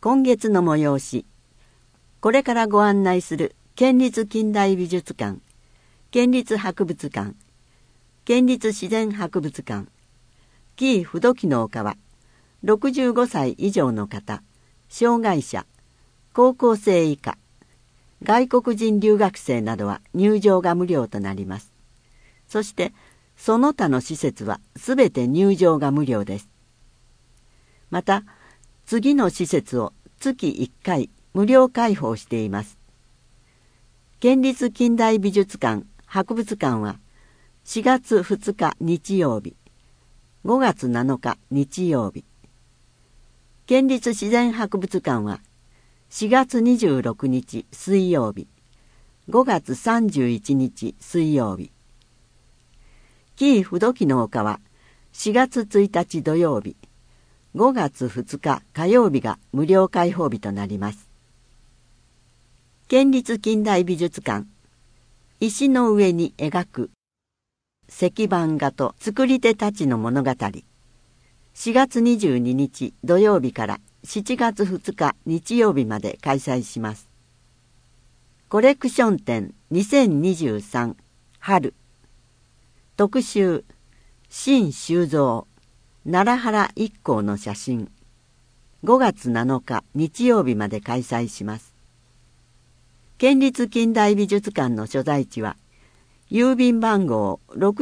今月の催し、これからご案内する県立近代美術館、県立博物館、県立自然博物館、紀伊不土記の丘は、65歳以上の方、障害者、高校生以下、外国人留学生などは入場が無料となります。そして、その他の施設はすべて入場が無料です。また、次の施設を月1回無料開放しています。県立近代美術館・博物館は4月2日日曜日、5月7日日曜日。県立自然博物館は4月26日水曜日、5月31日水曜日。紀伊不土記の丘は4月1日土曜日、5月2日火曜日が無料開放日となります。県立近代美術館、石の上に描く石版画と作り手たちの物語。4月22日土曜日から7月2日日曜日まで開催します。コレクション展2023春。特集、新修造、奈良原一行の写真。5月7日日曜日まで開催します。県立近代美術館の所在地は、郵便番号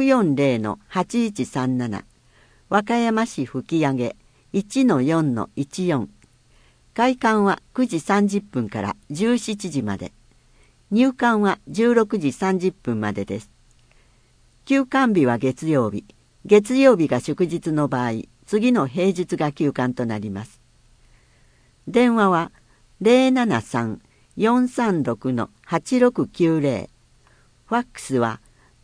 640-8137 和歌山市吹上 1-4-14。開館は9時30分から17時まで。入館は16時30分までです。休館日は月曜日。月曜日が祝日の場合、次の平日が休館となります。電話は 073-436-8690。ファックスは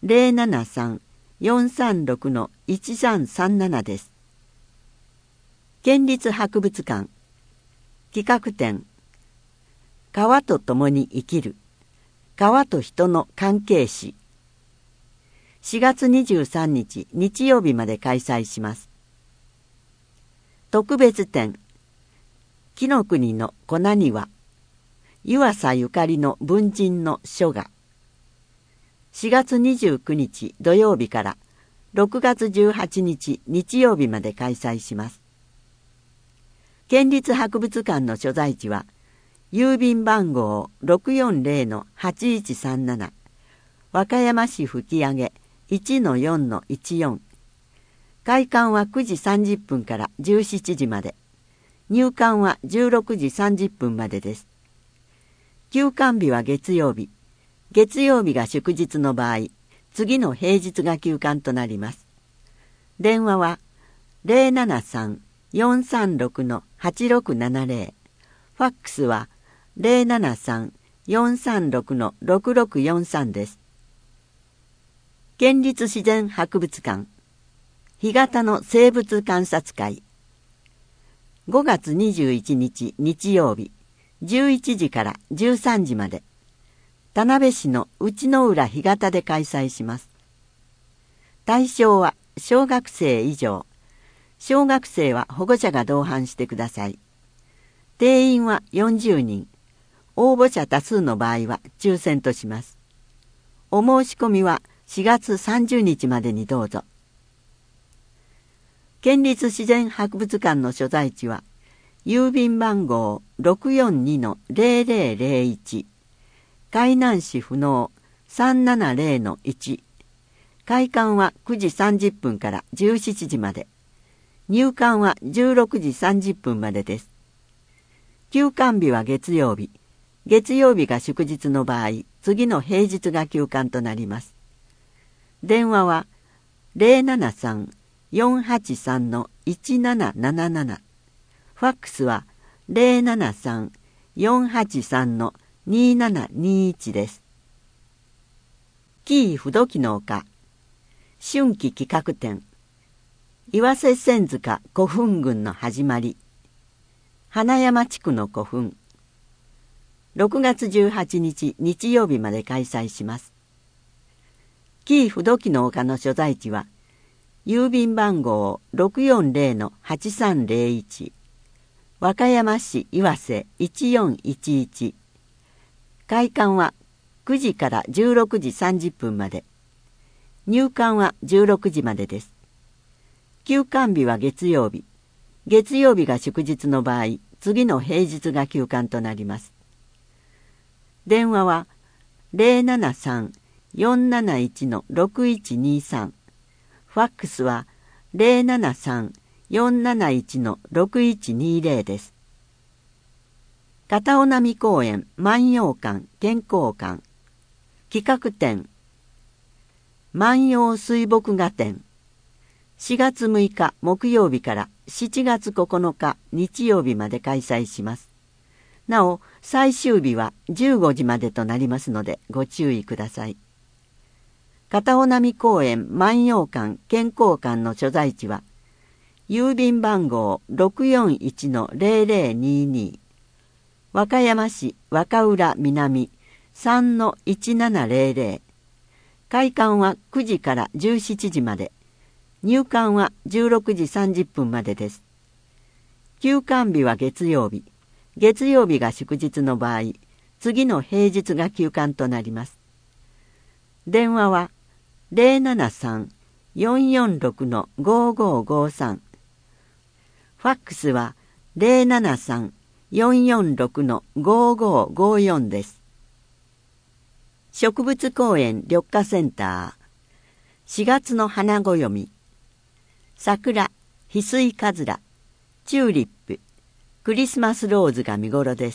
073-436-1337 です。県立博物館企画展、川と共に生きる、川と人の関係史。4月23日日曜日まで開催します。特別展、紀の国の小庭、湯浅ゆかりの文人の書画。4月29日土曜日から6月18日日曜日まで開催します。県立博物館の所在地は、郵便番号 640-8137 和歌山市吹上 1-4-14。開館は9時30分から17時まで。入館は16時30分までです。休館日は月曜日。月曜日が祝日の場合、次の平日が休館となります。電話は 073-436-8670。ファックスは 073-436-6643 です。県立自然博物館干潟の生物観察会。5月21日日曜日、11時から13時まで、田辺市の内之浦干潟で開催します。対象は小学生以上。小学生は保護者が同伴してください。定員は40人。応募者多数の場合は抽選とします。お申し込みは4月30日までにどうぞ。県立自然博物館の所在地は、郵便番号 642-0001 海南市府納 370-1。開館は9時30分から17時まで。入館は16時30分までです。休館日は月曜日。月曜日が祝日の場合、次の平日が休館となります。電話は 073-483-1777。ファックスは 073-483-2721 です。紀伊不土記の丘春季企画展、岩瀬千塚古墳群の始まり。花山地区の古墳。6月18日日曜日まで開催します。紀伊不土記の丘の所在地は、郵便番号 640-8301 和歌山市岩瀬1411。開館は9時から16時30分まで。入館は16時までです。休館日は月曜日。月曜日が祝日の場合、次の平日が休館となります。電話は 073-471-6123。ファックスは 073-471-6120 です。片尾波公園万葉館健康館企画展万葉水墨画展4月6日木曜日から7月9日日曜日まで開催します。なお、最終日は15時までとなりますのでご注意ください。片尾波公園万葉館健康館の所在地は、郵便番号 641-0022 和歌山市若浦南 3-1700。開館は9時から17時まで。入館は16時30分までです。休館日は月曜日。月曜日が祝日の場合、次の平日が休館となります。電話は 073-446-5553。ファックスは 073-446-5554 です。植物公園緑化センター。4月の花暦。桜、翡翠かずら、チューリップ、クリスマスローズが見頃です。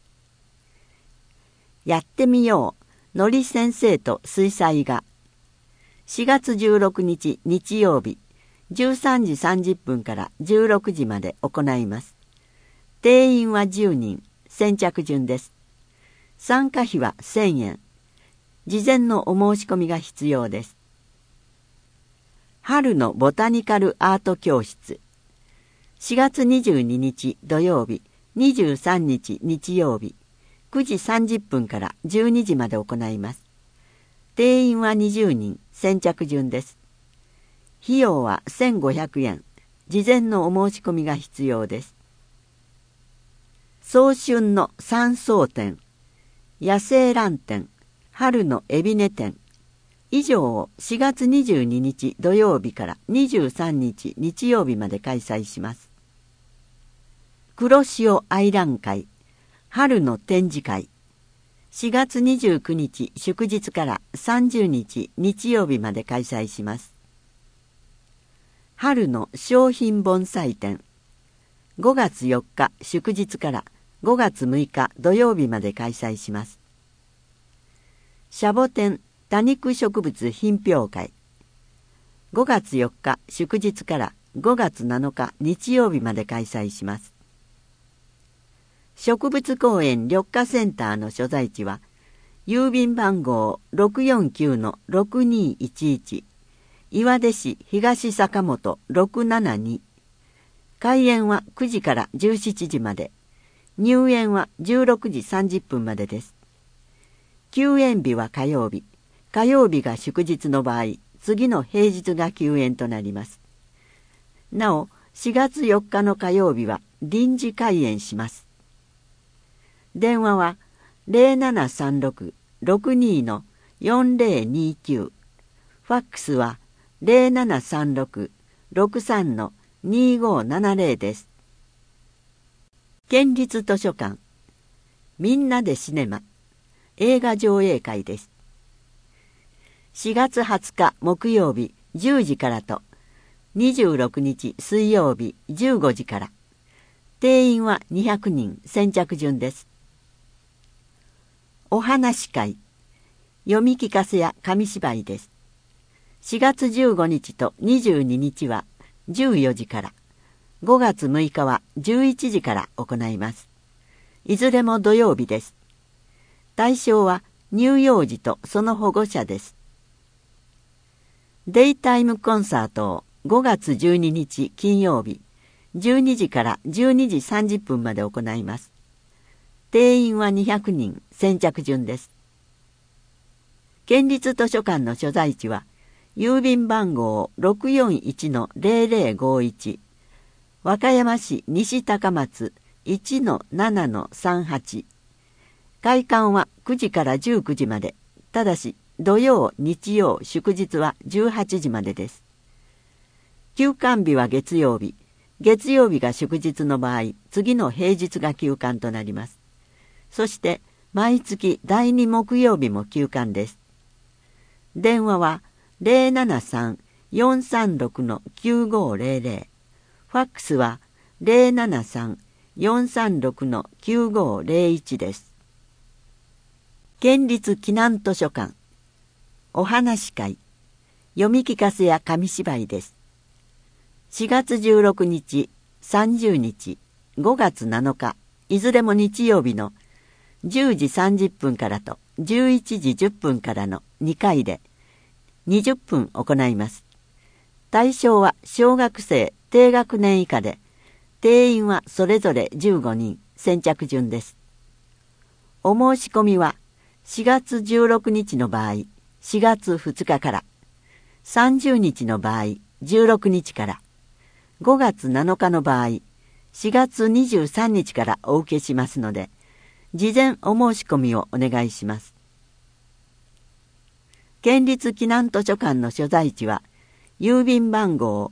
やってみよう、のり先生と水彩画。4月16日日曜日、13時30分から16時まで行います。定員は10人、先着順です。参加費は1000円。事前のお申し込みが必要です。春のボタニカルアート教室。4月22日土曜日、23日日曜日、9時30分から12時まで行います。定員は20人、先着順です。費用は1500円。事前のお申し込みが必要です。早春の山荘展、野生蘭展、春の海老根展。以上を4月22日土曜日から23日日曜日まで開催します。黒潮愛覧会、春の展示会。4月29日祝日から30日日曜日まで開催します。春の商品盆栽展。5月4日祝日から5月6日土曜日まで開催します。シャボテン多肉植物品評会。5月4日祝日から5月7日日曜日まで開催します。植物公園緑化センターの所在地は、郵便番号 649-6211 岩出市東坂本672。開園は9時から17時まで。入園は16時30分までです。休園日は火曜日。火曜日が祝日の場合、次の平日が休園となります。なお、4月4日の火曜日は臨時開園します。電話は 0736-62-4029。ファックスは 0736-63-2570 です。県立図書館みんなでシネマ映画上映会です。4月20日木曜日10時からと26日水曜日15時から。定員は200人、先着順です。お話会読み聞かせや紙芝居です。4月15日と22日は14時から。5月6日は11時から行います。いずれも土曜日です。対象は乳幼児とその保護者です。デイタイムコンサートを5月12日金曜日12時から12時30分まで行います。定員は200人、先着順です。県立図書館の所在地は郵便番号 641-0051 和歌山市西高松 1-7-38。開館は9時から19時まで。ただし土曜、日曜、祝日は18時までです。休館日は月曜日。月曜日が祝日の場合、次の平日が休館となります。そして毎月第2木曜日も休館です。電話は 073-436-9500。ファックスは 073-436-9501 です。県立避難図書館お話会読み聞かせや紙芝居です。4月16日、30日、5月7日、いずれも日曜日の10時30分からと11時10分からの2回で20分行います。対象は小学生低学年以下で、定員はそれぞれ15人、先着順です。お申し込みは4月16日の場合、4月2日から、30日の場合、16日から、5月7日の場合、4月23日からお受けしますので、事前お申し込みをお願いします。県立避難図書館の所在地は、郵便番号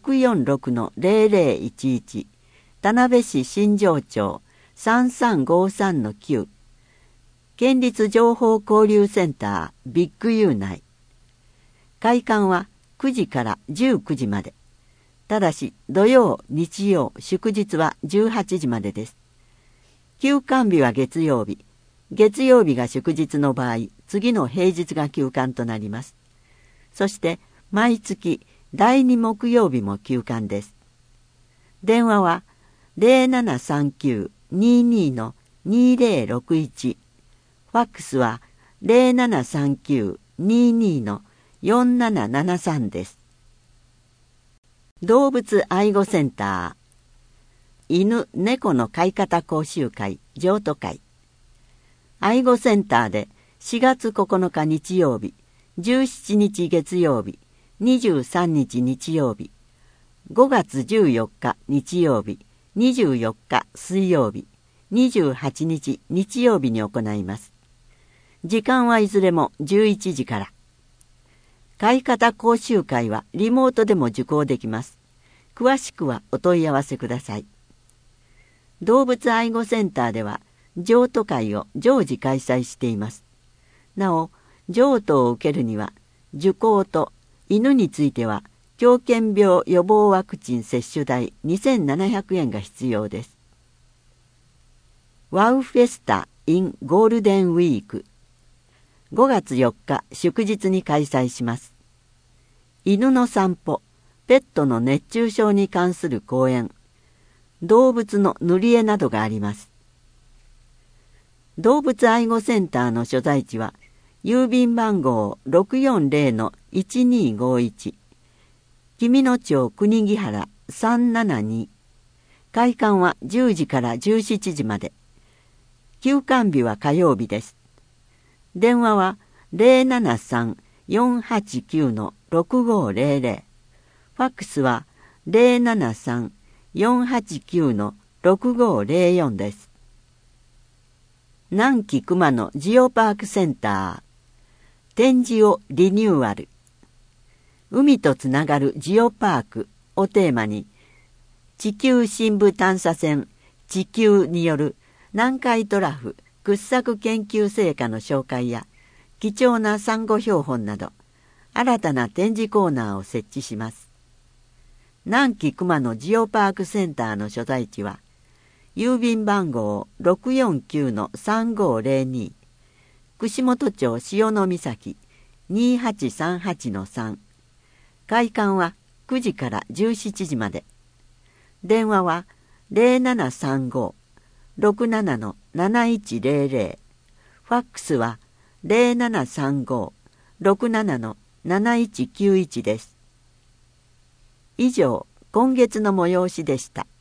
646-0011 田辺市新庄町 3353-9 県立情報交流センタービッグ U 内。開館は9時から19時まで。ただし土曜、日曜、祝日は18時までです。休館日は月曜日。月曜日が祝日の場合、次の平日が休館となります。そして毎月第2木曜日も休館です。電話は 0739-22-2061。ファックスは 0739-22-4773 です。動物愛護センター犬・猫の飼い方講習会譲渡会。愛護センターで4月9日日曜日、17日月曜日、23日日曜日、5月14日日曜日、24日水曜日、28日日曜日に行います。時間はいずれも11時から。飼い方講習会はリモートでも受講できます。詳しくはお問い合わせください。動物愛護センターでは譲渡会を常時開催しています。なお、譲渡を受けるには受講と犬については狂犬病予防ワクチン接種代2700円が必要です。ワウフェスタ in ゴールデンウィーク5月4日祝日に開催します。犬の散歩、ペットの熱中症に関する講演、動物の塗り絵などがあります。動物愛護センターの所在地は郵便番号 640-1251 君野町国木原372。開館は10時から17時まで。休館日は火曜日です。電話は 073-489-6500。ファックスは 073-489-6504 です。南紀熊野ジオパークセンター展示をリニューアル。海とつながるジオパークをテーマに、地球深部探査船地球による南海トラフ掘削研究成果の紹介や貴重なサンゴ標本など新たな展示コーナーを設置します。南紀熊野ジオパークセンターの所在地は郵便番号 649-3502 串本町潮岬 2838-3。開館は9時から17時まで。電話は 0735-67-7100。ファックスは 0735-67-7191 です。以上、今月の催しでした。